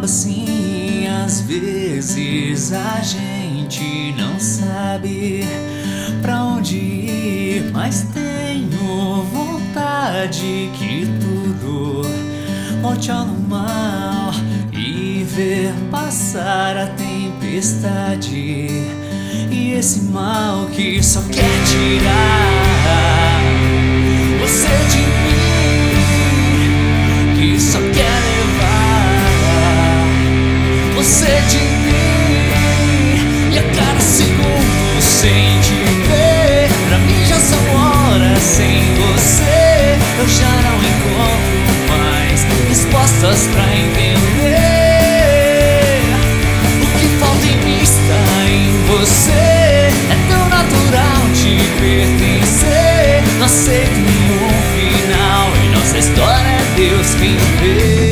acaba assim. Às vezes a gente não sabe pra onde ir, mas tenho vontade que tudo volte ao normal e ver passar a tempestade e esse mal que só quer tirar você de mim, que só quer levar você de mim. E a cada segundo sem te ver, pra mim já são horas sem você. Eu já não encontro mais respostas pra entender o que falta em mim está em você. É tão natural te pertencer, não aceito nenhum final, e nossa história é Deus quem vê.